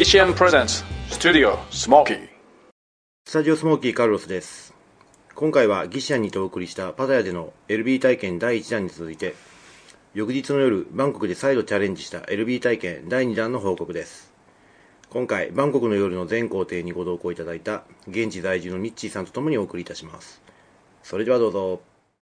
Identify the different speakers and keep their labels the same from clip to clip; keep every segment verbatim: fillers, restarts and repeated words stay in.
Speaker 1: シアンプレゼンツスタジオスモーキー。
Speaker 2: スタジオスモーキーカルロスです。今回はギシアンにてお送りしたパタヤでの エルビー 体験だいいちだんに続いて、翌日の夜バンコクで再度チャレンジした エルビー 体験だいにだんの報告です。今回バンコクの夜の全行程にご同行いただいた現地在住のミッチーさんとともにお送りいたします。それではどうぞ。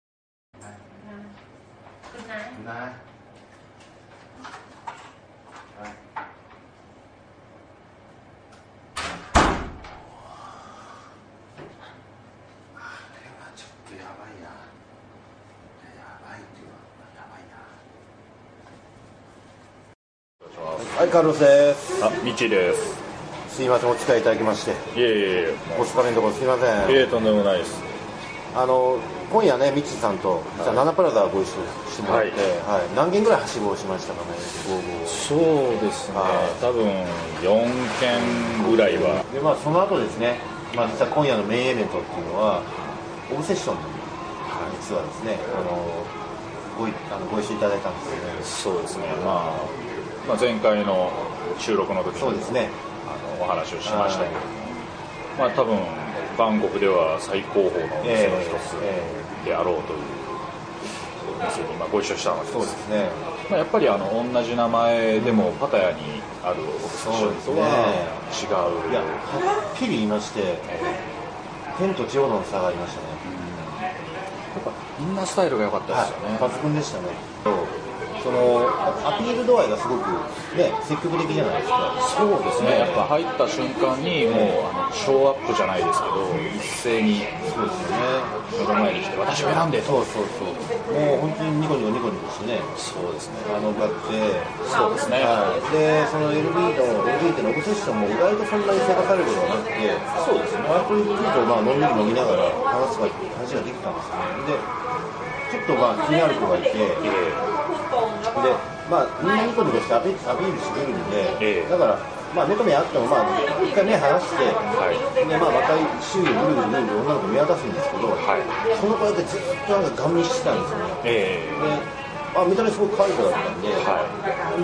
Speaker 2: はい、カルロスです。
Speaker 3: あ、ミッチーです。
Speaker 2: すいません、お使いいただきまして。
Speaker 3: いえいえいえ、
Speaker 2: お疲れのところすいません。
Speaker 3: いえ、とんでもないです。
Speaker 2: あの今夜ね、ミッチーさんと実はナナプラザをご一緒してもらって、はいはい、何件ぐらいはしごをしましたかね。
Speaker 3: そうですね、多分よんけんぐらいは。
Speaker 2: で、まあ、その後ですね、まあ、実は今夜のメインイベントっていうのはオブセッションの、実はですね、あの ご, いあのご一緒いただいたんですよね。
Speaker 3: そうですね、まあ、まあ前回の収録の時に
Speaker 2: そうですね、
Speaker 3: あのお話をしましたけども、まあ多分バンコクでは最高峰のお店の一つであろうというお店にまあご一緒したわけです。
Speaker 2: そうですね、
Speaker 3: まあ、やっぱりあの同じ名前でもパタヤにあるオブセッションとは違う。
Speaker 2: いや、はっきり言いまして、天と地ほどの差がありましたね。
Speaker 3: やっぱインナースタイルが良かったですよね。
Speaker 2: はい、抜群でしたね。そのアピール度合いがすごく、ね、積極的じゃないですか。
Speaker 3: そうですね、やっぱ入った瞬間にもうあのショーアップじゃないですけど、一斉に
Speaker 2: そうですよね、
Speaker 3: 目の前に来て私を選んでと。
Speaker 2: そうそうそう、もう本当にニコニコニコニコしてね、
Speaker 3: そうですね、
Speaker 2: あの歌って、
Speaker 3: そうですね、
Speaker 2: はい、でその エルビー の エルビー ってのオブセッションも意外とそんなにせかされることがなくて、そうですね、割とゆっくりとまあのんびり飲みながら話すが話ができたんですよね。でちょっとまあ気になる子がいて、でまあ、みんなニコニコしてアピアピールしてくるんで、ええ、だから、まあ、目と目あっても、まあ、一回目離して、はい、でまあ、また周囲をぐるぐるぐるぐる女の子見渡すんですけど、はい、その子だけずっとなんかガン見してたんですよね。ええ、であ、見た目すごく可愛い子だったんで、はい、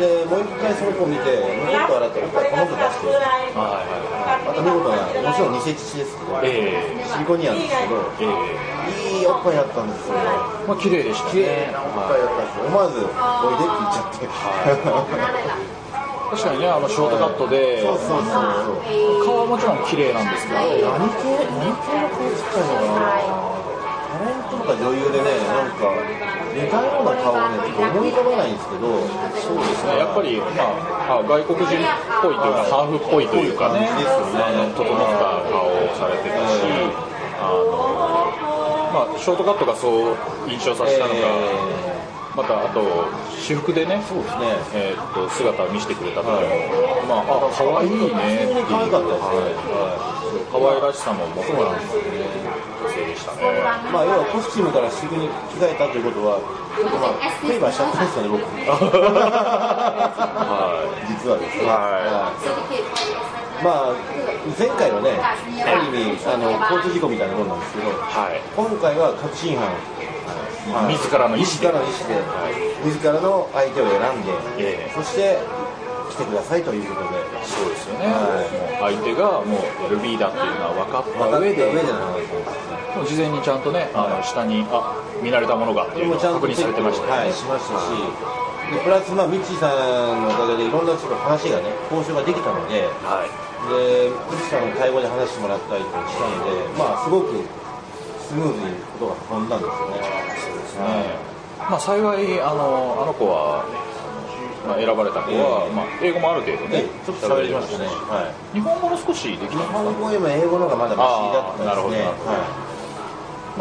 Speaker 2: でもう一回その子を見て、もうちょっと笑って、おっぱいこの子出して、はいはい、また見事な、もちろん偽乳ですけど、ええ、シリコニアンですけど、ええ、いいおっぱいだったんですよ。
Speaker 3: まあ綺麗でしたね。
Speaker 2: 綺麗なおっぱいだったんですよ。思わずおいでって言っちゃって。
Speaker 3: 確かにね、あのショートカットで、
Speaker 2: そうそうそうそう、
Speaker 3: 顔はもちろん綺麗なんですけど、何
Speaker 2: 系何系の顔つったのかな。タレントとか女優でね、なんか似たような顔をね、ちょっと思い浮かばないんですけど、
Speaker 3: そうですね、やっぱり、まあ、外国人っぽいというか、ハーフっぽいというかね、整った顔をされてたし、あのまあ、ショートカットがそう印象させたのか、えーまたあと私服でね、そうですね、えー、っと姿を見せてくれた時も、はい、まあ、あ、可愛いねっていう、
Speaker 2: 可愛かったですね、
Speaker 3: 可愛らしさも持ってる女性でしたね。
Speaker 2: まあ、要はコスチュームから私服に着替えたということは、ちょっとまあ、フェイバーしちゃったんですよね、僕。はい、実はですね。はい、まあ、前回はね、ある意味、あの交通事故みたいなものなんですけど、はい、今回は確信犯。
Speaker 3: はい、自らの意思で、
Speaker 2: 自らの意思で、はい、自らの相手を選んで、えー、そして来てくださいということで。
Speaker 3: そうですよね、はい、もう相手がもう エルビー だっていうのは分かった上で、もう事前にちゃんとね、あの下にあ見慣れたものがっていうのを確認されてましたよね。
Speaker 2: はい、しましたし、はい、でプラス、まあ、ミッチーさんのおかげでいろんなちょっと話がね、交渉ができたので、はい、でミッチーさんの対応で話してもらったりとかしたので、まあ、すごくスムーズにことが運んだんですよね。
Speaker 3: ね、まあ、幸いあのあの子は、まあ、選ばれた子は、えーまあ、英語もある程度ね、
Speaker 2: ちょっと喋りましたね、はい、
Speaker 3: 日本語も少しできたんですか。
Speaker 2: 日本語よりも英語の方がまだマシだったですね。なるほど、はい、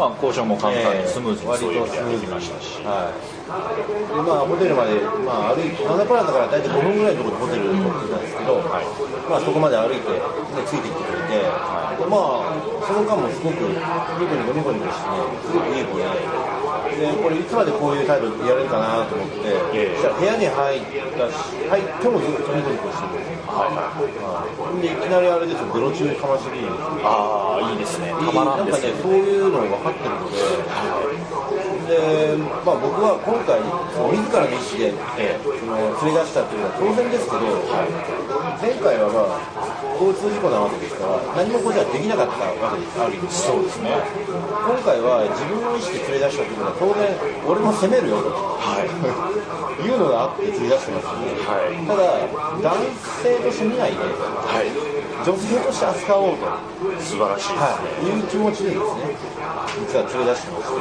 Speaker 3: まあ、交渉も簡単にスムーズにそういう意味ではできましたし、
Speaker 2: はい、でまあ、ホテルまで、まあ、歩いてナナプラザから大体ごふんぐらいのところでホテルに取ってたんですけど、はい、まあ、そこまで歩いて、でついてきてくれて、はい、でまあ、その間もすごくニコニコニコニコしてね、すごくいい子で、でこれいつまでこういう態度でやれるかなと思って、えー、そしたら部屋に入ったし、入ってもずっとニコニコしてるんですよ、はいはい、でいきなりあれですよ、ベロ中にかましてくるんですよ。
Speaker 3: ああ、いいですね、
Speaker 2: たまらんですね。なんかね、そういうのが分かってるので、でまあ、僕は今回、自らの意思で、えー、その連れ出したというのは当然ですけど、はい、 前回は、まあ、交通事故なわけですから何もこれじゃできなかったわけですある意味。
Speaker 3: そうですね。
Speaker 2: 今回は自分の意思で連れ出したということは当然俺も責めるよと、はい、いうのがあって連れ出してますので、はい、ただ男性として見ないで、はい、女性として扱おうと
Speaker 3: 素晴らしいですね、
Speaker 2: はい、いう気持ちでですね実は連れ出してまして、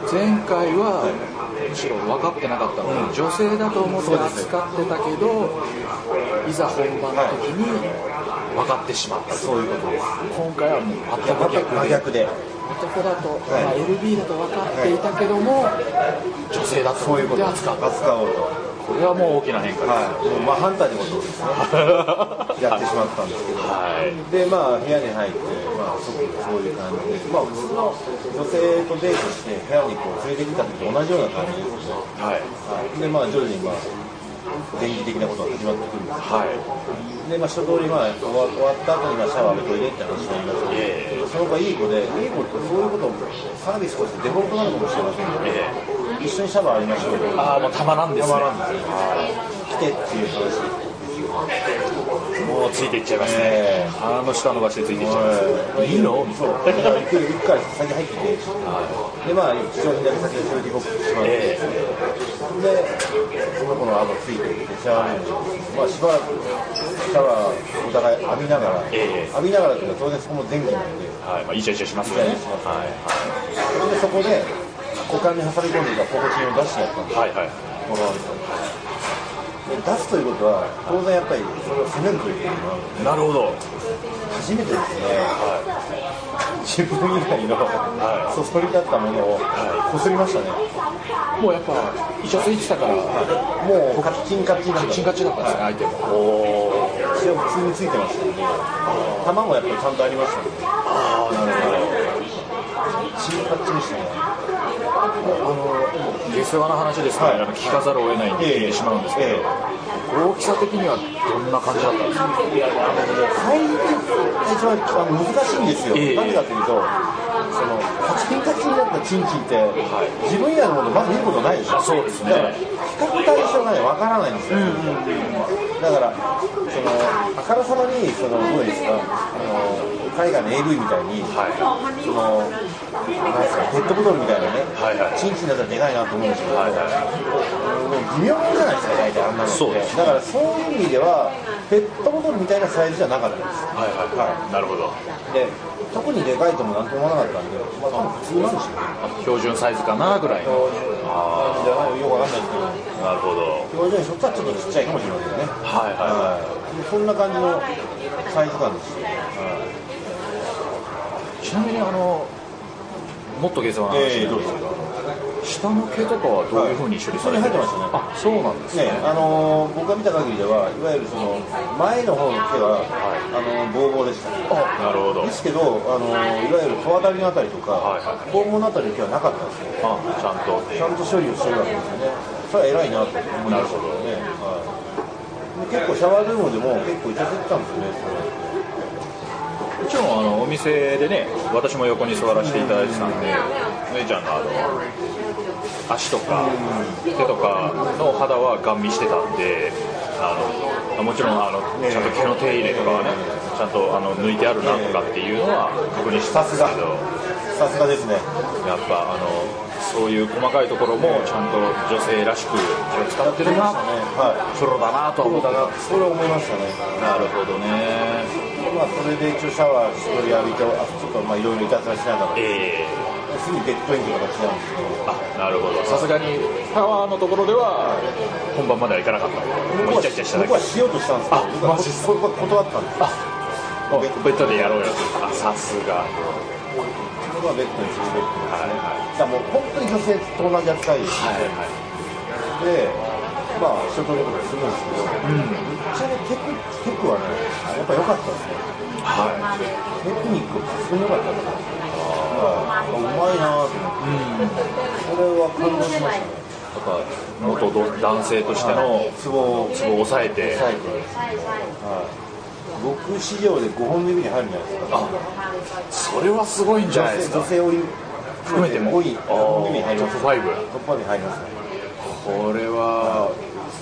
Speaker 3: 前回は、はい、むしろ分かってなかったので、うん、女性だと思って扱ってたけど、いざ本番の時に分かってしまった、はい、
Speaker 2: そういうことです。
Speaker 3: 今回はもう全く逆で、
Speaker 2: 逆で
Speaker 3: 男だと、はい、まあ、エルビー だと分かっていたけども、はい、女性だと思って扱う、
Speaker 2: 扱おうと。
Speaker 3: これはもう大きな変化です、はい、
Speaker 2: もう真反対のことをですねやってしまったんですけど、はい、でまあ部屋に入って、まあ、即そういう感じで、まあ、普通の女性とデートして部屋にこう連れてきた時と同じような感じですね、はいはい、でまあ徐々にまあ電気的なことが始まってくるんですけど、はい、でまあ一通りまあ終わった後にまあシャワー浴びといてって話になりましたけど、その子はいい子で、いい子ってそういうことをサービスとしてデフォルトなのかもしれませんけど、一緒にシャワーありましょうよ。
Speaker 3: ああ、もうたまらんですね。
Speaker 2: たまらんですね。来てっていう話ですよ。
Speaker 3: もうついていっちゃいますね。鼻の下伸ばしてついていっちゃいます。いいの？
Speaker 2: そう。行く行くから先入ってて、でまあ一応左先で正直僕しまって、でその子の後ついていってシャワールームに、まあしばらくシャワーお互い浴びながら、浴びながらっていうのは当然そこも電気なので、
Speaker 3: はい、まあイチャイチャしますよね。はい
Speaker 2: はい。でそこで股間に挟み込んでいたポコチンを出してやったんです。はいはい。こので出すということは当然やっぱりそれを責めるということ
Speaker 3: なるほど。
Speaker 2: 初めてですね、はい、自分以外の、はい、そそり立ったものをこすりましたね。
Speaker 3: もうやっぱイチャついてたから、はい、
Speaker 2: もうカッチンカッチンだった。
Speaker 3: カッチンカッチンだったんですね、はい、相手も。
Speaker 2: おー、血は普通についてましたので、球もやっぱりちゃんとありましたので、ああなるほど。チンカッチンでしたね。
Speaker 3: あの下世話な話ですから、はい、聞かざるを得ないんで聞いてしまうんですけど、ええ、大きさ的にはどんな感じだったんですか？
Speaker 2: サイズが一番難しいんですよ。ええ、なぜかというと、そのカチンカチンだったチンチンって、はい、自分以外のものまず見ることないでしょ。
Speaker 3: そうですね。
Speaker 2: だから比較対象がねわからないんですよ。うんうん、だからそのあからさまにそのどうですか、あの海外の エーブイ みたいに、はい、そのなんですかペットボトルみたいなね、はいはい、チンチンだったらでかいなと思うんですけど、はいはい、微妙じゃないですか大体あんなのって。だからそういう意味ではペットボトルみたいなサイズじゃなかったです。はいはいはい。なるほど。で特にでかいともなんとも思わなかったんで、まあ、多分普通なんでしょうね。
Speaker 3: 標準サイズかなぐらいの
Speaker 2: 感じじゃないよくわかんないですけど。
Speaker 3: なるほど。
Speaker 2: 標準にとってはちょっとちっちゃいかもしれませんね。はいはい、はい、そんな感じのサイズ感ですよ。はい、
Speaker 3: ちなみにあのもっと下世話な話でどうですか、えー下の毛とかはどういうふうに処理されてるんですか？
Speaker 2: はい、それ入ってましたね。あ、そうなんですね。ね、あの僕が見た限りでは、いわゆるその前の方の毛は、はい、あのボーボーでした、ね。あ、なるほど。ですけど、あのいわゆる戸当たりのあたりとか、はいはい、肛門のあたりの毛はなかったんですよ。あ、ちゃんとちゃんと処理をしてるわけですよね。それは偉いなと思いましたね。はい。結構シャワールームでも結構いたせてたんですよね。
Speaker 3: もちろんあのお店でね、私も横に座らせていただいてたんで、姉ちゃんのあの足とか手とかの肌はガン見してたんで、あのもちろんあのちゃんと毛の手入れとかはね、ちゃんとあの抜いてあるなとかっていうのは確認してたんですけど、
Speaker 2: さすがですね。
Speaker 3: やっぱあのそういう細かいところもちゃんと女性らしく気を使ってるな、はい、プロだなと思ったな、
Speaker 2: それは思いましたね。
Speaker 3: なるほどね。
Speaker 2: まあ、それで一応シャワーしとり浴びて、ちょっとまあいろいろいたずらしながら、えー、すぐベッドインとかが来たんですけど、
Speaker 3: あ、なるほど。さすがにシャワーのところでは本番まではいかなかった。もうイチャイチャしただけ。
Speaker 2: 僕はしようとしたんですけど、僕は断ったんです。
Speaker 3: あ、ベッドでやろうよ。あ、さすが。
Speaker 2: 僕はベッドにするベッドですね。はいはい、だからもう本当に女性と同じ扱いです、ね。はいはい、で、まあ一通りのことするんですけど、うん、ぶっちゃけテクテクはね、やっぱ良かったですね。はい。テクニック普通に良かったですね。ああ、うまいなぁと思って、うん、それは感動しましたね。
Speaker 3: やっぱ元男性としてのツボを抑えて。抑えて。
Speaker 2: はい。僕史上でごほん指に入るんじゃないですか。あ、
Speaker 3: それはすごいんじゃないですか。
Speaker 2: 女性を
Speaker 3: 含めても
Speaker 2: ごい指に入ります。
Speaker 3: トップファイブ。
Speaker 2: トップファイブに入りますね。
Speaker 3: これは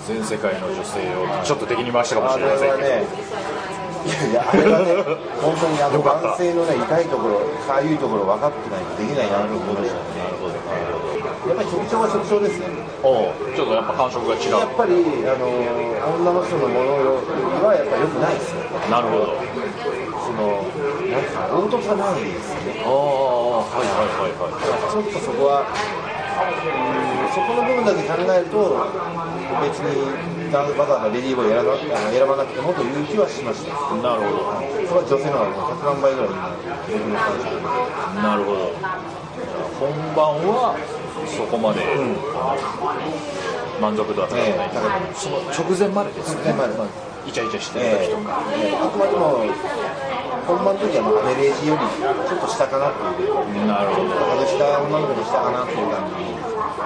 Speaker 3: 全世界の女性をちょっと敵に回したかもしれませんけど、
Speaker 2: ね、いやいやあれはね本当にあの男性のね痛いところかゆいところ分かってないとできないなと思いましたね。なるほど、やっぱり特徴は特徴ですね。
Speaker 3: おちょっとやっぱ感触が違う。
Speaker 2: やっぱりあの女の人のものはやっぱり良くないですよ。
Speaker 3: なるほど。
Speaker 2: そのなんか凹凸がないですよね。
Speaker 3: ああはいはいはいはい。
Speaker 2: ちょっとそこはうんそこの部分だけ考えると別にわざわざレディーボーイ選ば選ばなくてもという気はしました。
Speaker 3: なるほど。
Speaker 2: それは女性のひゃくまんばいぐらいに
Speaker 3: なるほど。本番はそこまで、うん、満足度は高くない、えー、その直前までですね。まあ、イチャイチャしてる時とか、
Speaker 2: えー、あくまでも本番の時はアベレージよりちょっと下かなっていう。
Speaker 3: なるほど。
Speaker 2: 外した女の子の下かなっていう感じ。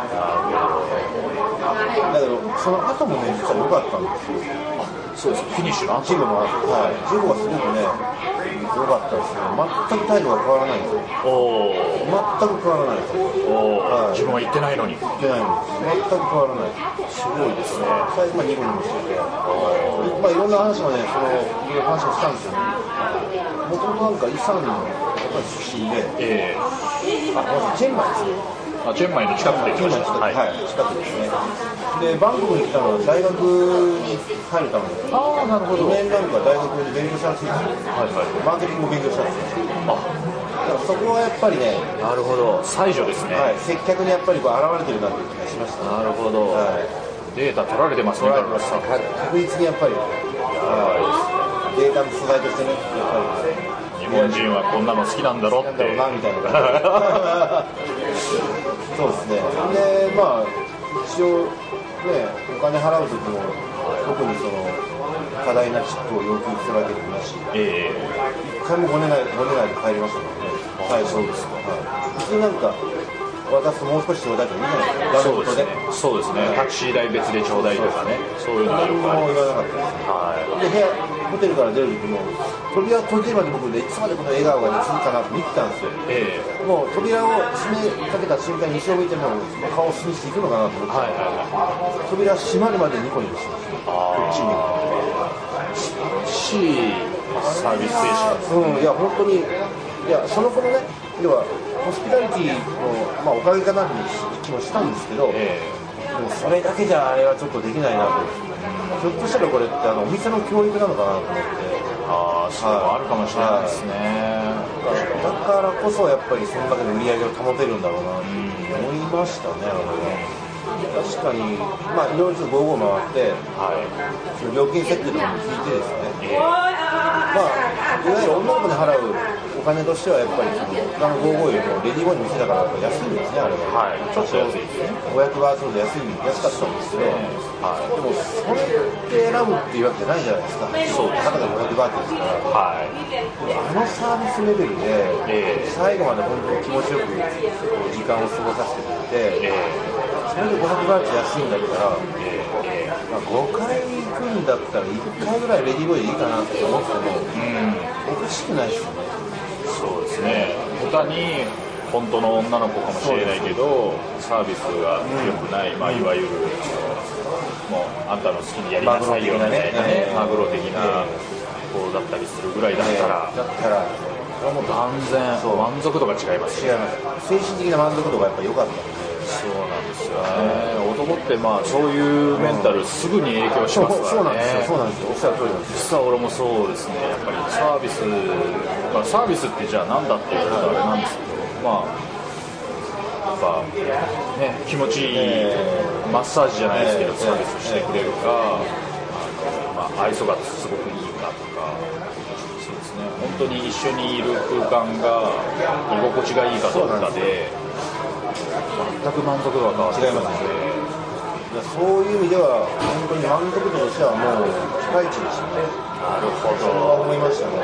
Speaker 2: だけどその後もね実は良かったんですよ。
Speaker 3: あ、そうです。フィニッシュの
Speaker 2: ジゴの、はい、ジゴはすごくね良かったですね。全く態度が変わらないんですよ。お全く変わらないですよ。
Speaker 3: お、はい、自分は言ってないのに
Speaker 2: 言ってないのに全く変わらない。
Speaker 3: すごいですね。
Speaker 2: 最後まあニコニコしてて、まあいろんな話もねそのいろいろ話をしたんですよね。もともとなんかイサンのやっぱり出身で、えー、あまずチェンマイですね。
Speaker 3: あチェンマイの近くで来ました。
Speaker 2: はい、はい、近くですね。でバンコクに来たのは大学に入るためで、
Speaker 3: ああなるほど。
Speaker 2: にねんなんか大学で勉強したんですよ。はいはい。マーケティングを勉強したんですよ。あ、だからそこはやっぱりね。
Speaker 3: なるほど。才女ですね。
Speaker 2: はい。接客にやっぱりこう現れてるなという気がしました。
Speaker 3: なるほど。はい。データ取られてますね。
Speaker 2: 取られてます。確実にやっぱり。はい。データの素材としてねやっぱり。
Speaker 3: 日本人はこんなの好きなんだろうって。
Speaker 2: なんだろうなみたいな。そうですね。でまあ一応ねお金払う時も特にその過大なチップを要求するわけでもなし、えー、一回もごねないごねないで帰りましたからね。はい、そうですか。はい。普通なんか渡すともう少しちょうだいといいじゃないですか。
Speaker 3: そうですね。そうですね。タクシー代別でちょうだいとかね。そういうのがよくあります。
Speaker 2: 言わなかったです。はい。で部屋ホテルから出る時も扉を閉じるまで僕でいつまでこの笑顔が続くかなと見てたんですよ。ええー、もう扉を閉めかけた瞬間に後ろ向いてるのを顔をスミしていくのかなと思って、はいはいはい、扉閉まるまでニコニコしてました。こっちに
Speaker 3: 素晴らしいサービス精
Speaker 2: 神。うん、いや本当にいやその子のね要はホスピタリティの、まあ、おかげかなという気もしたんですけど、えー、でもそれだけじゃあれはちょっとできないなと。ひょっとしたらこれってあのお店の教育なのかなと思って。
Speaker 3: ああ、それもあるかもしれないですね。
Speaker 2: だからこそやっぱりその中で売り上げを保てるんだろうなと思いましたね。あれは確かにまあいろいろちょっとゴーゴー回って、はい、その料金設定とかも聞いてですね、えー、まあいわゆる女の子に払うお金としてはやっぱりその他のゴーゴーよりもレディーゴーに店だから安いんですね。あれは、はい、ちょっと安いですね。ごひゃくバーツほど安い安かったんですけど、はい、でもそれって選ぶっていうわけじゃないじゃないですか。そうです。たかがごひゃくバーツですから、はい、あのサービスレベルで、えー、最後まで本当に気持ちよく時間を過ごさせてくれて、えーそれでごひゃくバーツ安いんだったら、えーまあ、ごかい行くんだったらいっかいぐらいレディーボーイでいいかなって思っても、うん、おかしくないですよね。
Speaker 3: そうですね。他に本当の女の子かもしれないけどサービスが良くない、うんまあ、いわゆるもうあんたの好きにやりなさいよみたいなねマグロ的な子だったりするぐらいだったら、
Speaker 2: だったら
Speaker 3: もう断然満足度が違います
Speaker 2: よね。違います。精神的な満足度がやっぱ良かったので。
Speaker 3: そうなんですよね。男ってまあそういうメンタルすぐに影響しますからね。
Speaker 2: そうなんですよ。おっしゃる通りなんです。
Speaker 3: 実は俺もそうですね。やっぱりサービス、まあ、サービスってじゃあ何だっていうとあれなんですけど、まあやっぱね気持ちいい、えー、マッサージじゃないですけど、えー、サービスしてくれるか、えー、あのまあ愛想がすごくいいかとか。そうですね。本当に一緒にいる空間が居心地がいいかどうかで。全く満足度が変わって違います
Speaker 2: ね。そういう意味では本当に満足度としてはもうピカイチでしたね。
Speaker 3: なるほど。
Speaker 2: それは思いましたね。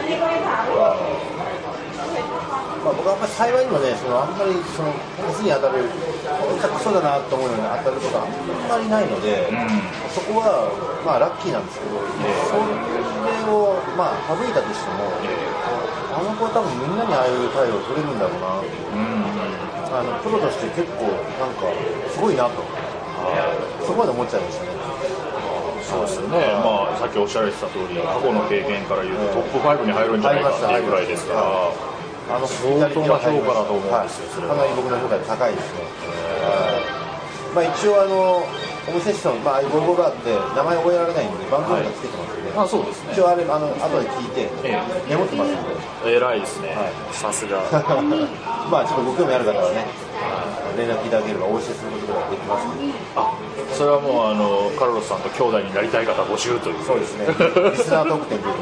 Speaker 2: まあ、僕はやっぱり幸いにもね、そのあんまりその熱に当たる、下手くそだなと思うように当たることはあんまりないので、うん、そこはまあラッキーなんですけど、えー、それをまあ省いたとしても、えー、あの子は多分みんなにああいう態度を取れるんだろうなって。うんあのプロとして結構なんかすごいなと、そこまで思っちゃいましたね。
Speaker 3: そうですね、まあ、さっきおっしゃられてた通り、過去の経験から言うと、トップファイブに入るんじゃないかっていうぐらいですから、あの相当な評価だと思うんですよ、それは。
Speaker 2: かなり僕の評価で高いですね。まあ、一応あのオムセッション、まあ、ゴルゴがあって名前覚えられないんで番号がつけてますよね、
Speaker 3: はい、あそうですね、
Speaker 2: 一応あれあの後で聞いて、ええ、メモってますんで
Speaker 3: 偉いですね、さすが
Speaker 2: まあちょっとご興味ある方はね、連絡いただければお教えすることができますので、
Speaker 3: あそれはもうあのカルロスさんと兄弟になりたい方募集という。
Speaker 2: そうですねリスナー特典という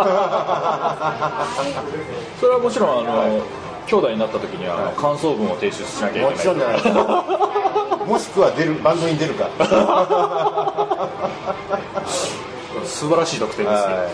Speaker 3: それはもちろんあの、はい、兄弟になった時には、はい、感想文を提出しなきゃいけない。
Speaker 2: もちろんじゃないですかもしくは出るバンドに出るか
Speaker 3: 素晴らしい特典ですね、はい、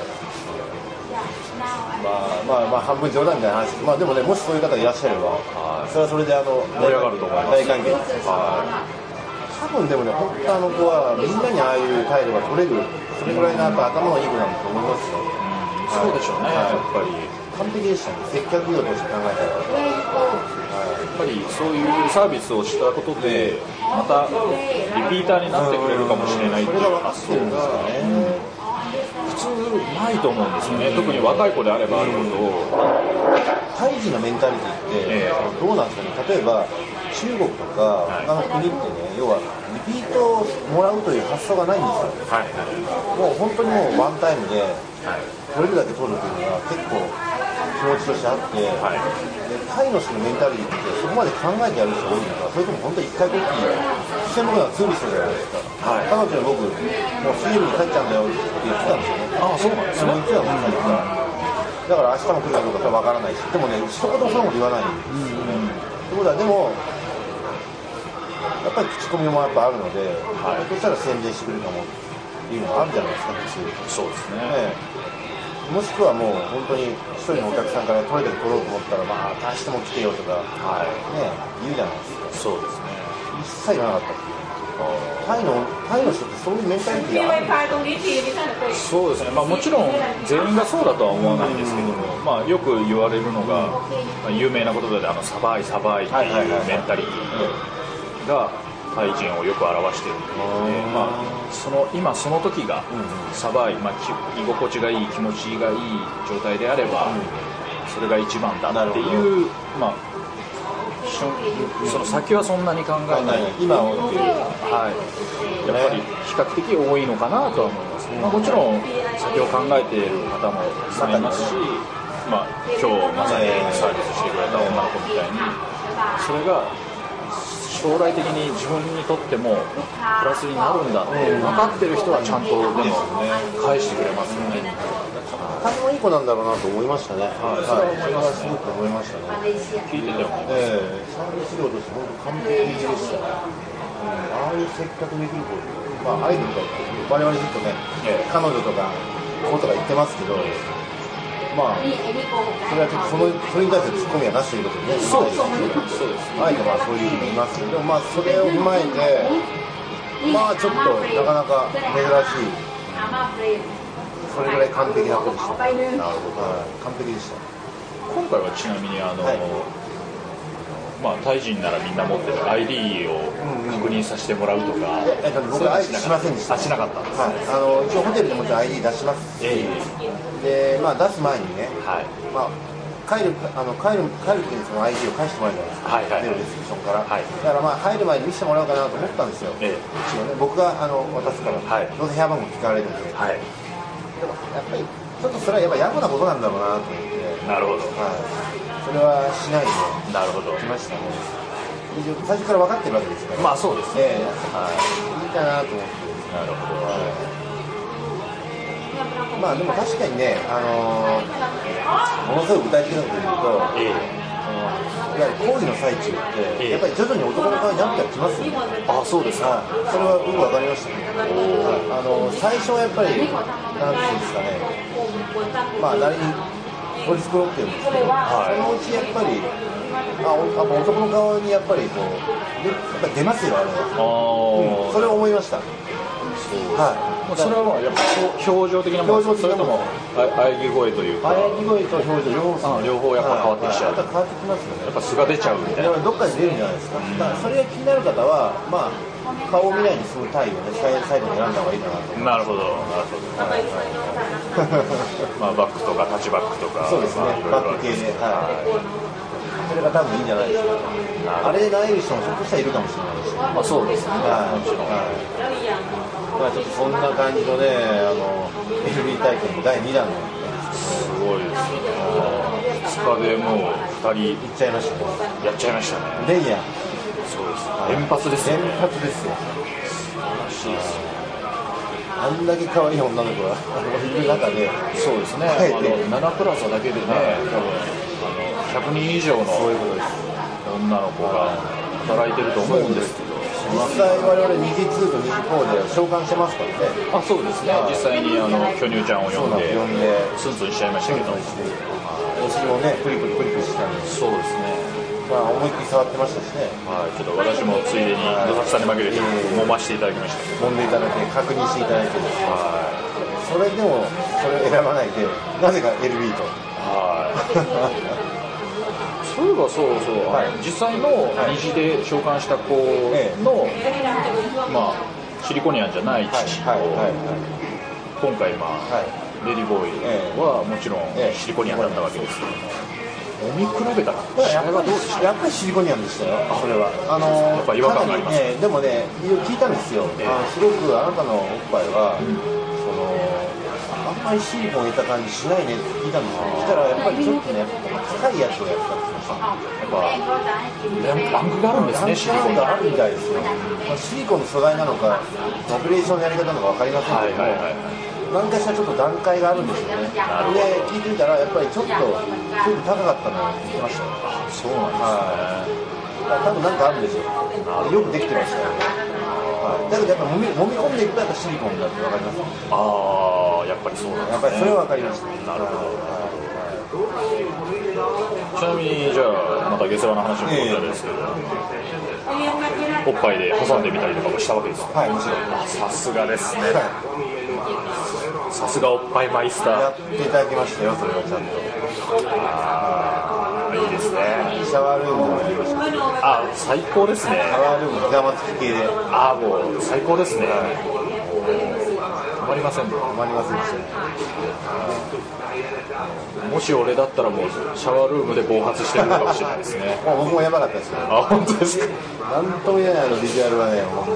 Speaker 2: まあまあまあ半分冗談みたいな話です。まあでもね、もしそういう方いらっしゃれば、はい、それはそれであの
Speaker 3: 盛り上がると思います。
Speaker 2: 大歓迎です。はい、多分でもね、本当あの子はみんなにああいう態度が取れる、それぐらいのやっぱ頭のいい子なんだと思いますよ。
Speaker 3: うん、そうでしょうね、はい、やっぱり。
Speaker 2: 完璧でしたね、接客業として考えたら、はい、
Speaker 3: やっぱりそういうサービスをしたことでまたリピーターになってくれるかもしれないっていう発想が普通ないと思うんですよね、特に若い子であればあるほど。
Speaker 2: タイ人のメンタリティって、えー、どうなんですかね、例えば中国とか他の国ってね、要はリピートをもらうという発想がないんですよ、はい、もう本当にもうワンタイムで取れるだけ取るというのが結構気持ちとしてあって、はい、でタイの人のメンタリティってそこまで考えてやる人多いのか、それとも本当に一回こっきり、実際僕はツーリストじゃないですか、はい、彼女に僕、もう水曜日に帰っちゃうんだよって言ってたんですよね。ああ、そうなんですね。言ってたんですよ、だから明日も来るかどうかわからないし、でもね、一言もそうも言わないんですよね。ということは、でも、やっぱり口コミもやっぱあるので、はい、そしたら宣伝してくれるかもっていうのがあるじゃないですか、普通。そうですね。ね、もしくはもう本当に一人のお客さんから取れて取ろうと思ったら、まあ、足しても来てよとか、はい、ね、言うじゃないですか。そうですね。一切言わなかったっていう。タイの、タイの人ってそういうメンタリティがあるんですか？
Speaker 3: そうですね、まあ、もちろん全員がそうだとは思わないんですけども、まあ、よく言われるのが、まあ、有名なことであのサバイサバイっていうメンタリティがタイ人をよく表しているので、まあ、その今その時がサバイ、まあ、居心地がいい気持ちがいい状態であればそれが一番だっていう、まあその先はそんなに考えない
Speaker 2: 今をっていう、
Speaker 3: はい、やっぱり比較的多いのかなとは思います、まあ、もちろん先を考えている方もいますし、まあ、今日まさにサービスしてくれた女の子みたいにそれが将来的に自分にとってもプラスになるんだって分かってる人はちゃんとでも返してくれますよね。
Speaker 2: 頭のいい子なんだろうなと思いましたね。はい、それは思います。すごく思いましたね。
Speaker 3: 聞いてても、
Speaker 2: えー、サービス業として本当完璧でしたね。うん、ああいう接客できる子、まあアイドルとか我々ずっとね、えー、彼女とか子とか言ってますけど、まあそれはちょっとそのそれに対するツッコミはなしということでね。そうです。そうです。あえてまあそういうふうに言いますけど、まあそれを踏まえて、まあちょっとなかなか珍しい。それぐらい完璧な子でした。なるほど、完璧でした。
Speaker 3: 今回はちなみにあの、はい、まあタイ人ならみんな持ってる アイディー を確認させてもらうとか、
Speaker 2: うんうん、え僕は アイディー しませんでした。
Speaker 3: あ、しなかったんです、
Speaker 2: はい、あの一応ホテルでもちろん アイディー 出しますし、えー、でまあ出す前にね、はい、まあ帰るあの帰る帰る時にその アイディー を返してもらえるじゃないですか。はいはい、レスクションから、はい、だからまあ入る前に見せてもらおうかなと思ったんですよ。えー、一応ね僕があの渡すから、はい、どうせ部屋番号聞かれるんで。はい、でもやっぱりちょっとそれはやっぱ野暮なことなんだろうなと思って。なるほど、はい、それはしないでなるほど来ましたね。最初から分かってるわけですから。
Speaker 3: まあそうですね、えー
Speaker 2: はい、いいかなと思って。なるほど、はい、まあでも確かにね、あのー、ものすごく具体的なことを言うと、えー、いわゆる行為の最中って、えー、やっぱり徐々に男の顔になってはきますよね。ああ、そうですか。それは僕分かりましたね。はい、あのー、最初はやっぱりなんていうんですかね、まあ誰に取り繕ってるんですけど、はい、そのうちやっぱりあやっぱ男の顔にやっぱりこうやっぱ出ますよ、あれは。あ、うん、それを思いました。 はい、
Speaker 3: それはやっぱ表情的なもの、それとも喘ぎ声というか、
Speaker 2: 喘ぎ声と表情両方、
Speaker 3: 両方やっぱ変わってきちゃう、
Speaker 2: はい、変わってきますよね。
Speaker 3: やっぱ素が出ちゃうみたいな、
Speaker 2: どっかで出るんじゃないですか。だからそれが気になる方は、まあ、顔を見ないに済む体位をね、サイドに選んだ方がいいかなと。
Speaker 3: なるほど、なるほど。はいはいまあバックとかタッチバックとか、
Speaker 2: そうですね、バック系で、はい、それが多分いいんじゃないですか。あれで慣れる人もひょっとしたらいるかもしれないです。
Speaker 3: まあそうですね。
Speaker 2: はい、もちろん。はい、まあちょっとそんな感じのね、あの エルビー 体験のだいにだんの
Speaker 3: すごいですね。ふつかでもうふたり
Speaker 2: いっちゃいましたね。
Speaker 3: やっちゃいましたね。
Speaker 2: レイヤー。
Speaker 3: そうです。連発ですね。
Speaker 2: 連発ですよ。
Speaker 3: 素晴らしいです。
Speaker 2: あんだけ可愛い女の子がいる中で、
Speaker 3: そうですね。あのななプラザだけでね、多分あのひゃくにん以上の女の子が働いてると思うんですけど、
Speaker 2: 実際我々にじツーとにじフォーで召喚してますからね。
Speaker 3: あ、そうですね。実際にあの巨乳ちゃんを呼んで、
Speaker 2: 呼んで
Speaker 3: ツンツンしちゃいましたけど、
Speaker 2: お尻もねプリプリプリプリしたんで、
Speaker 3: そうですね。
Speaker 2: まあ思いっきり触ってましたしね。
Speaker 3: はい、ちょっと私もついでにどさくさに紛れて揉ましていただきましたけど、
Speaker 2: 揉んでいただいて確認していただいて、はい、それでもそれを選ばないでなぜか エルビー と。はい。
Speaker 3: そういえばそうそう、はい、実際の虹で召喚した子の、はい、まあシリコニアンじゃない父と、はいはいはいはい、今回まあ、はい、レディボーイはもちろんシリコニアンだったわけですけど、飲み比べたら試合はどうでした？
Speaker 2: やっぱりシリコニアンでしたよ。それはあのー、
Speaker 3: やっぱ違和感がありますね。
Speaker 2: でもね、聞いたんですよ。えー、あのすごくあなたのおっぱいは、うん、そのあんまりシリコン入れた感じしないねって聞いたんですよ。そしたらやっぱりちょっとね、高いやつをやったって言いました。やっぱランクがあるんですね。シリコンがあるみたいですよ。まあ、シリコンの素材なのかオペレーションのやり方なのか分かりませんけども、はいはいはい、何かしらちょっと段階があるんですよね。で聞いてみたらやっぱりちょっとすごく高かったのを言ってました。
Speaker 3: あ、そうなんですね。
Speaker 2: 多分なんかあるんですよ。よくできてましたよね。だけどやっぱ揉み揉み込んでいくとやっぱシリコンだって分かります。
Speaker 3: ああ、やっぱりそうなんですね。
Speaker 2: やっぱりそれは分かりました。
Speaker 3: なるほど。ちなみにじゃあまた下世話の話もこちらですけど、えー、おっぱいで挟んでみたりとかもしたわけですか？
Speaker 2: はい、もちろん。
Speaker 3: さすがですね。さすがおっぱいマイスター。
Speaker 2: やっていただきましたよ、それはちゃんと。
Speaker 3: ああ、いいですね。
Speaker 2: シャワールームもやりました。
Speaker 3: あ、最高ですね。
Speaker 2: シャワールームひざまつき系で。
Speaker 3: ああ、もう最高ですね。はい、止まりませんね。
Speaker 2: 止まりませんでしたね。
Speaker 3: もし俺だったらもうシャワールームで暴発してるかもしれないですね。
Speaker 2: もう僕もやばかったですよ。
Speaker 3: あ、本当ですか。
Speaker 2: なんとも言えないのビジュアルはね、本当に。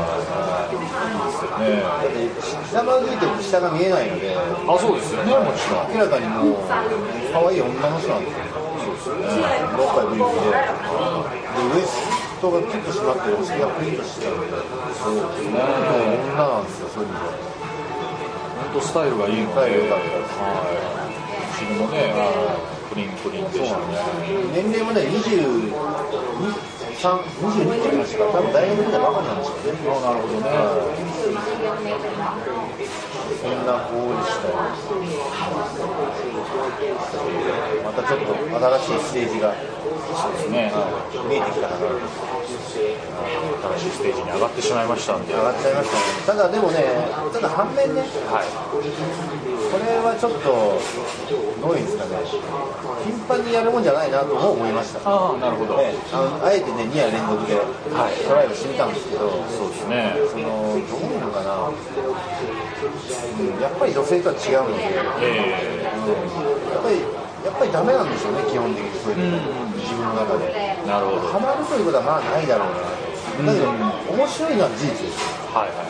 Speaker 3: いいですよね。
Speaker 2: だって下が向いても下が見えないので。
Speaker 3: あ、そうですよね。もちろん。
Speaker 2: 明らかにもう可愛い女の人なんですよ。そうですよね。おっぱいブリブリで。でウエストがキュッと締まってお尻がプリッとしてるので。そうですね。女なんですよ、そういう意味では。
Speaker 3: 本当スタイルがいいので。
Speaker 2: スタイル良かったです。
Speaker 3: はい。お尻もね、プリンプリンでしたね。
Speaker 2: 年齢もね、にじゅうさん、にじゅうにって言いましたから、多分大学みたいなバカなんですよね。
Speaker 3: あ、なるほどね。
Speaker 2: そんな子でしたよ。またちょっと新しいステージが、
Speaker 3: そうですね、
Speaker 2: 見えてきたかな。
Speaker 3: 新しいステージに上がってしまいましたんで。
Speaker 2: 上がっちゃいましたね。ただでもね、ただ反面ね、はい、これはちょっとどういうんですかね、頻繁にやるもんじゃないなとも思いました。
Speaker 3: ああ、なるほど。
Speaker 2: ね、あのあえてねに夜連続でトライをしてみたんですけど、
Speaker 3: そうですね。そ
Speaker 2: のどういうのかな、うん、やっぱり女性とは違うので、えーうん、やっぱりやっぱりダメなんでしょうね、基本的にそういうの、うん、自分の中で。
Speaker 3: なるほど。
Speaker 2: ハマるということはまあないだろうな。だけど、うん、面白いのは事実です。はいはいはい。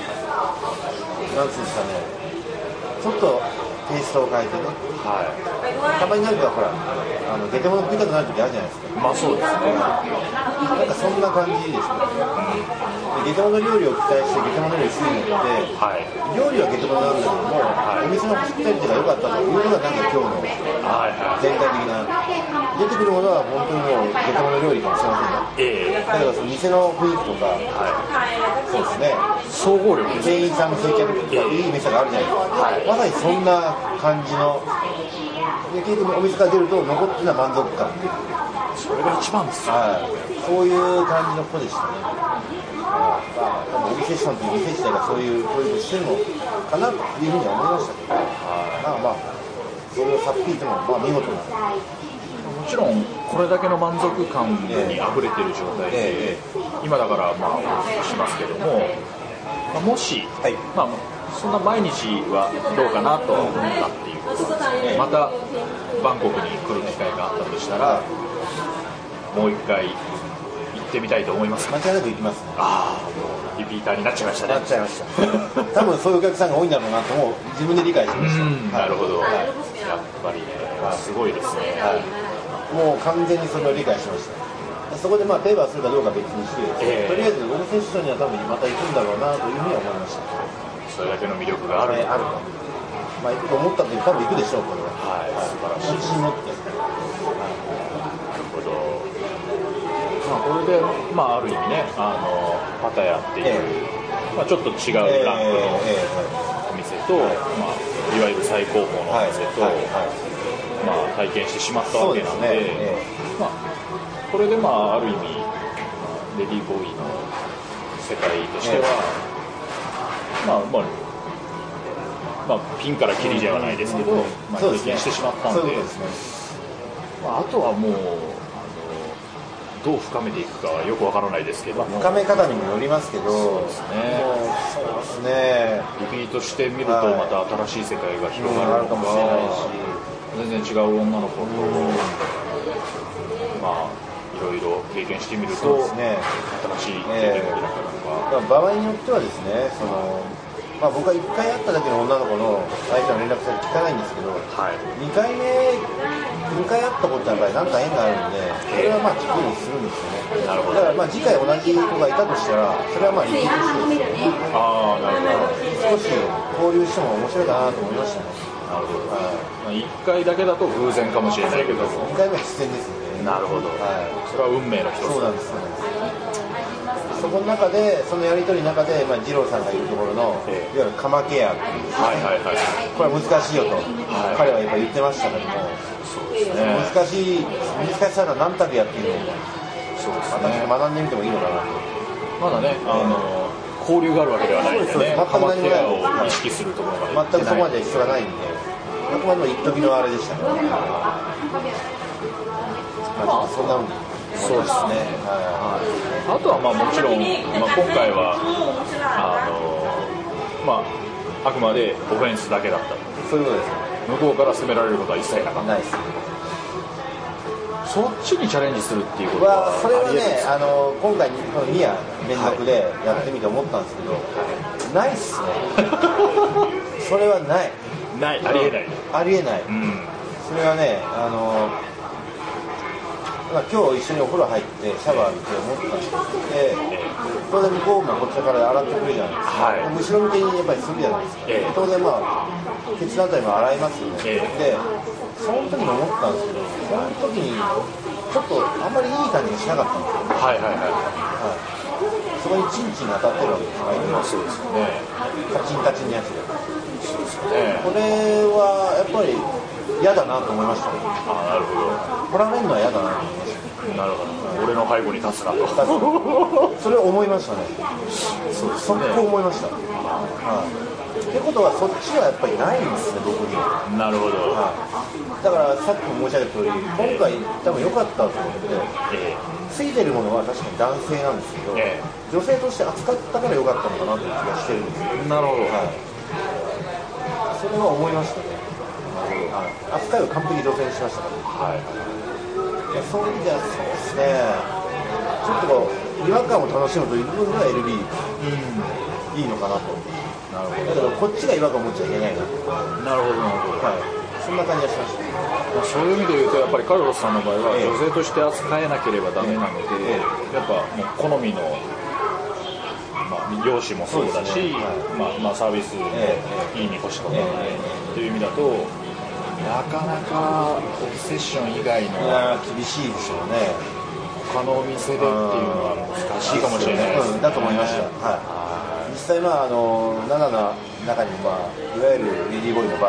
Speaker 2: なんつうんですかね、ちょっとテイストを変えてね、はい、たまになんかほら、あのゲテモノ食いたくなる時あるじゃないですか。まあそうですね。なんかそんな感じですね。うん、でゲテモノ料理を期待してゲテモノ料理するのって、はい、料理はゲテモノなんだけども、はい、お店のホスピタリティが良かったというのがなんか今日の全体的な、出てくるものは本当にもうゲテモノ料理かもしれませんが、えー、だけどその店の雰囲気とか、はい、そうですね、総合力、店員さんの接客とかいい店があるじゃないですか、はい、まさにそんな感じの、で結局お店から出ると残ってるのは満足感っていう、それが一番ですよ、はい、そういう感じの子でしたね。まあ、多分お店セッションという店自体がそういう教育してるのかなというふうには思いましたけど、まあまあそれをさっぴいてもまあ見事な。
Speaker 3: もちろんこれだけの満足感にあふれてる状態で、えー、今だからまあお聞きしますけども、まあ、もし、はい、まあそんな毎日はどうかなと思ったっていうことですね。またバンコクに来る機会があったとしたら、もう一回行ってみたいと思いますか？
Speaker 2: 間違いなく行きます、ね。あ
Speaker 3: あ、もうリピーターになっちゃいましたね。
Speaker 2: なっちゃいました。多分そういうお客さんが多いんだろうなとも自分で理解しました。
Speaker 3: なるほど。はい、やっぱりね、すごいですね。はい、
Speaker 2: もう完全にそれを理解しました。そこでまあペーバーするかどうか別にして、えー、とりあえず小野選手には多分また行くんだろうなというふうには思いました。
Speaker 3: それだけの魅力がある、
Speaker 2: あるか、まあ、行くと思ったって多分行くでしょう、これは。
Speaker 3: はい、素晴らしい。
Speaker 2: 自信持って。
Speaker 3: なるほど。まあ、これで、まあ、ある意味ね、あのパタヤっていう、えーまあ、ちょっと違うランクのお店と、えーえーまあ、いわゆる最高峰のお店と、はいはいはいまあ、体験してしまったわけなんで、でねえーまあ、これで、まあ、ある意味レディーボーイの世界としては、えー、まあまあまあ、ピンからキリじゃないですけど、うんうんまあ、経験してしまったんで、そうですね。まあ、あとはもうどう深めていくかはよくわからないですけど、
Speaker 2: 深め方にもよりますけど、そうですね。そうですね。
Speaker 3: リピートしてみるとまた新しい世界が広がるのかもしれないし、全然違う女の子と、まあいろいろ経験してみると、ね、新しい経験が開かれるのか。
Speaker 2: 場合によってはですね、その。まあ、僕はいっかい会っただけの女の子の相手の連絡先聞かないんですけど、はい、にかいめ、にかい会ったことはやっぱり何か縁があるんで、それはまあ聞くようにするんですよね。なるほど。だからまあ次回同じ子がいたとしたら、それはまあリピートしてですね、あなるほど少し交流しても面白いかなと思いましたね。
Speaker 3: なるほど。はい、まあ、いっかいだけだと偶然かもしれないけど、
Speaker 2: にかいめは必然ですね。
Speaker 3: なるほど。はい、それは運命の一つ。
Speaker 2: そうなんですよね。そこの中で、そのやり取りの中で、まあ、二郎さんがいるところの、ええ、いわゆるカマケアっていう、はいはいはい、これは難しいよと、はい、彼はやっぱ言ってましたけども、そうですね、難しい、難しさは何択やっていうのを、そうですね、私学んでみてもいいのかなと。
Speaker 3: まだね、あの交流があるわけではないんでね、カマケアを意識するところが
Speaker 2: 全くそこまで必要がないんで、あくまでも一時のあれでしたから、ね、まあ、そんな
Speaker 3: そうですね、はい、あとはまあもちろん、まあ、今回はあの、まあ、あくまでオフェンスだけだった
Speaker 2: そういうことです、
Speaker 3: 向こうから攻められることは一切なかった
Speaker 2: ないです。
Speaker 3: そっちにチャレンジするっていうことは
Speaker 2: それはね、あの今回このニア連続でやってみて思ったんですけど、はい、ないっすねそれはない
Speaker 3: ないありえない
Speaker 2: ありえない、うん、それはねあのまあ、今日一緒にお風呂入ってシャワー浴びて思ったんですけど、えー、当然向こうもこちらから洗ってくるじゃないですか、はい、後ろ向きにやっぱりするじゃないですか、えー、当然まあケツのあたりも洗いますよね、えー、でその時に思ったんですけど、その時にちょっとあんまりいい感じがしなかったんですよ、はいはいはいはい、そこにチンチン当たってるわけですから、そうですよね、カチンカチンのやつで、そうですよね、これはやっぱり嫌だなと思いましたね。
Speaker 3: ああ、なるほど。
Speaker 2: 来られるのは嫌だなと思いました。
Speaker 3: なるほど。俺の背後に立つなと。
Speaker 2: それを思いましたね。そうですね。そこ思いました。はい。ってことはそっちはやっぱりないんですね、僕には。
Speaker 3: なるほど。
Speaker 2: はい。だからさっきも申し上げた通り、今回多分良かったと思って、えー、ついてるものは確かに男性なんですけど、えー、女性として扱ったから良かったのかなという気がしてるんですよ。
Speaker 3: なるほど。はい。
Speaker 2: それは思いましたね。扱いを完璧に女性にしましたから、はい、いやそういう意味ではそうですね、ちょっとこう違和感を楽しむという部分では エルビー、うん、いいのかなと。なるほど。だけどこっちが違和感を持っちゃいけないなと。
Speaker 3: なるほどなるほど。はい。
Speaker 2: そんな感じがしました。
Speaker 3: そういう意味で言うとやっぱりカルロスさんの場合は女性として扱えなければダメなので、ええ、やっぱもう好みの。まあ、容姿もそうだし、ね、はい、まあまあ、サービスもいいに越したことはないという意味だと、なかなかオブセッション以外の
Speaker 2: 厳しいでしょうね。
Speaker 3: 他のお店でっていうのは難しいかもしれないですね。
Speaker 2: うん、だと思いました。はい。実際まああのナナの中にまあいわゆるレディーボーイのバーが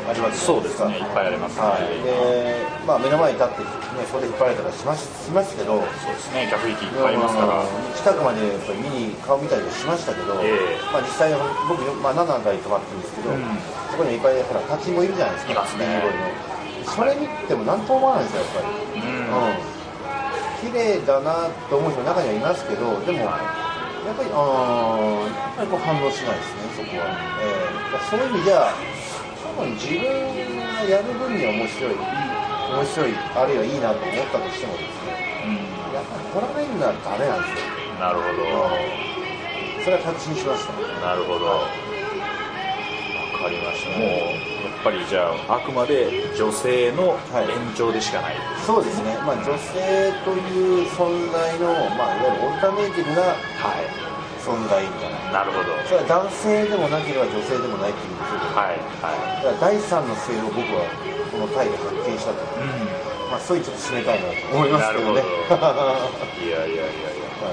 Speaker 2: あるわけじゃ
Speaker 3: そ
Speaker 2: ないですか。
Speaker 3: うですね、いっぱいありますね。
Speaker 2: はい、で、まあ、目の前に立って、ね、それで引っ張られたりしますしますけど、
Speaker 3: そうですね、客引きいっぱいいますから、
Speaker 2: 近くまでやっぱり見に顔見たりしましたけど、
Speaker 3: えー
Speaker 2: まあ、実際僕、まあ、ななかい泊まってるんですけど、うん、そこにいっぱいほら立ちもいるじゃないですか。
Speaker 3: いますね。
Speaker 2: それ見ても何とも思わないんですよ、やっぱり。うん綺麗だなと思う人も中にはいますけど、でも、やっぱり、あやっぱりこう反応しないですね、そこは。えー、そういう意味じゃ、多分自分がやる分には面白い、面白い、あるいはいいなと思ったとしてもですね、うん、やっぱり取らないんだらダメなんですよ。
Speaker 3: なるほど。
Speaker 2: それは確信しました。
Speaker 3: なるほど。わかりました。もうやっぱりじゃああくまで女性の延長でしかない、はい、
Speaker 2: そうですね。まあ女性という存在のまあいわゆるオルタネイティブな存在みたいな。
Speaker 3: なるほど。
Speaker 2: それは男性でもなければ女性でもないっていうことで。はいはい。だから第三の性を僕はこのタイで発見したと。うん、まあそういうちょっと締めたいなと思いますけどね。
Speaker 3: いやいやいやいや。はい、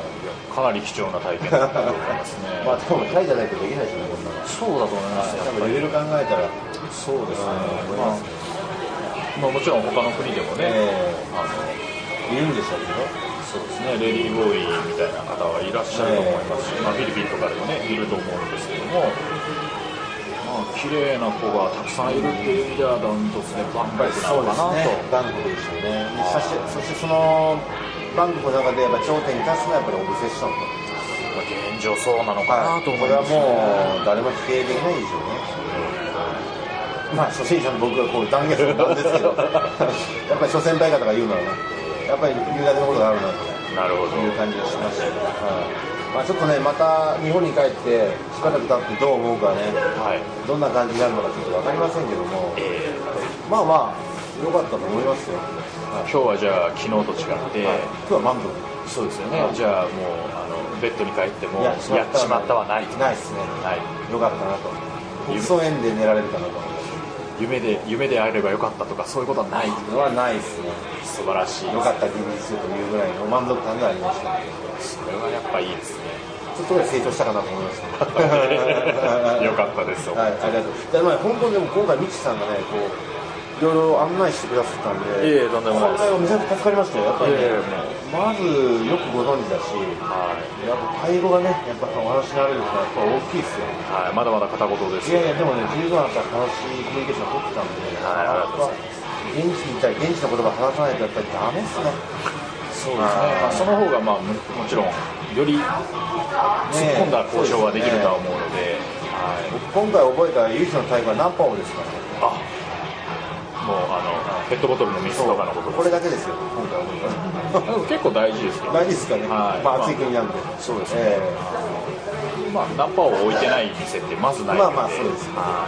Speaker 3: かなり貴重な体験だと思いますね。
Speaker 2: まあ多分タイじゃないとできないですよね、こんなの。
Speaker 3: そうだと思います。
Speaker 2: やっぱりレベル考えたら。
Speaker 3: そうですね。まあ、まあもちろん他の国でもね、えー、あの
Speaker 2: いるんでしょうけど。
Speaker 3: そうですね。レディーボーイみたいな方はいらっしゃると思いますし、えー、まあフィリピンとかでもねいると思うんですけども、まあ綺麗な子がたくさんいるっていう意味ではダントツでバンコクなのかなと。
Speaker 2: バンコクですよね。そしてそしてそのバンコクの中でやっぱ頂点に立つのはやっぱりオブセッションと。
Speaker 3: 現状そうなのかなと思います、
Speaker 2: ね。これはもう誰も否定できないでしょうね。まあ初心者の僕がこう断言するなんですけど、やっぱり諸先輩方が言うのはね、やっぱり言うだけのことがあるなという感じがしましたけど、はい、まあちょっとねまた日本に帰ってしばらく経ってどう思うかね、はい、どんな感じになるのかちょっと分かりませんけども、えー、まあまあ良かったと思いますよ。
Speaker 3: はい、今日はじゃあ昨日と違って、はい、
Speaker 2: 今日は満足。
Speaker 3: そうですよね。はい、じゃあもうあのベッドに帰ってもやっちまったはない。
Speaker 2: ないですね。はい。良かったなと。国葬園で寝られるかなと。
Speaker 3: 夢で夢であればよかったとかそういうことはない
Speaker 2: のはないですね。
Speaker 3: 素晴らしい。
Speaker 2: 良かった現実というぐらいの満足感がありました。
Speaker 3: それはやっぱいいですね。
Speaker 2: ちょっとぐらい成長したかなと思いました。
Speaker 3: よかったです。
Speaker 2: はい、ありがとう。じゃあまあ本当にでも今回ミチさんがねこういろいろ案内してくださったんで、
Speaker 3: ええとんでもないです。
Speaker 2: これはめちゃくちゃ助かりましたよ。やっぱりね、えー、まずよくご存知だし、はい、やっぱタイ語がねやっぱお話になれるのはやっぱ大きいですよ。
Speaker 3: はい、まだまだ片言です。
Speaker 2: いやいやでもね十分あった楽しいコミュニケーションを取ってたんで、はい、やっぱ現地にいたり現地の言葉話さないとやっぱりダメですね。
Speaker 3: そうですね。まあその方がまあもちろんより突っ込んだ交渉はできるとは思うので、
Speaker 2: はい、今回覚えた唯一のタイ語はナンパオですからね。あ
Speaker 3: もうあのペットボトルの水とかのことです。
Speaker 2: これだけですよ今回覚えた。
Speaker 3: 結構大事ですよね。
Speaker 2: 大事ですかね。はい、まあ暑い国なんで。
Speaker 3: そうですね。えー、まあナンパを置いてない店ってまずないので。
Speaker 2: まあまあそうです。はい。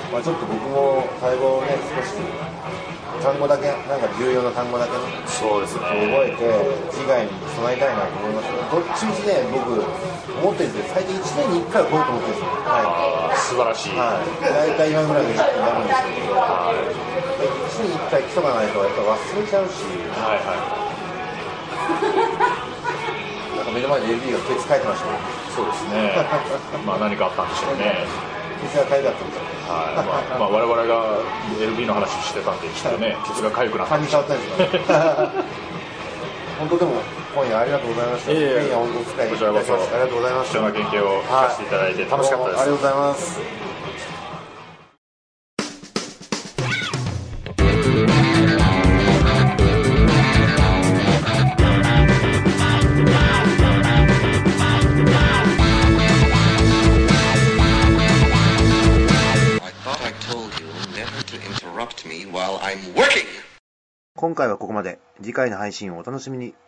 Speaker 2: まあちょっと僕もタイ語をね少し単語だけなんか重要な単語だけね。
Speaker 3: そうですね。
Speaker 2: 覚えて次回に備えたいなと思いますけど、どっちみちね僕思ってるんですけど最低いちねんにいっかいは来ようと思ってるんですよ。
Speaker 3: はい。素晴らしい。はい。
Speaker 2: 大体今ぐらいの時期になるんですけど。はい。いちにいっかい来とかないとやっぱ忘れちゃうし、はいはい、なんか目の前で エルビー がケツ書いてましたね。
Speaker 3: そうですね。まあ何かあったんでしょうね。
Speaker 2: ケツが痒かったんですよ。
Speaker 3: はい。まあ、まあ、我々が エルビー の話してたんできっとね、ケツが痒くなった。
Speaker 2: 感じ変わったんですかね。本当でも今夜ありがとうございました。
Speaker 3: ええ、
Speaker 2: 本当お使いいただきましてありがとうございました。
Speaker 3: 貴重な研究を聞かせていただいて楽しかったです。
Speaker 2: ありがとうございます。今回はここまで。次回の配信をお楽しみに。